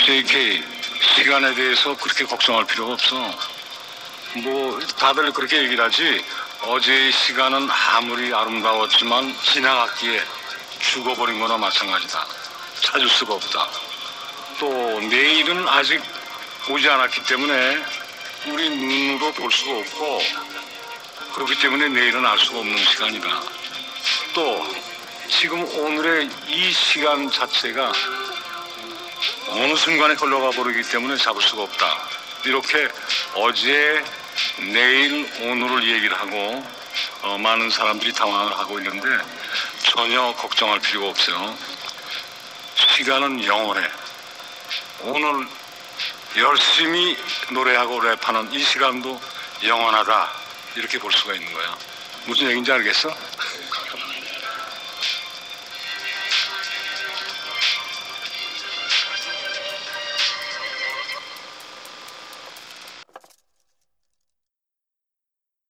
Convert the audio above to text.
JK, 시간에 대해서 그렇게 걱정할 필요가 없어. 뭐 다들 그렇게 얘기를 하지. 어제의 시간은 아무리 아름다웠지만 지나갔기에 죽어버린 거나 마찬가지다. 찾을 수가 없다. 또 내일은 아직 오지 않았기 때문에 우리 눈으로 볼 수가 없고, 그렇기 때문에 내일은 알 수가 없는 시간이다. 또 지금 오늘의 이 시간 자체가 어느 순간에 흘러가 버리기 때문에 잡을 수가 없다. 이렇게 어제, 내일, 오늘을 얘기를 하고 많은 사람들이 당황을 하고 있는데 전혀 걱정할 필요가 없어요. 시간은 영원해. 오늘 열심히 노래하고 랩하는 이 시간도 영원하다. 이렇게 볼 수가 있는 거야. 무슨 얘기인지 알겠어?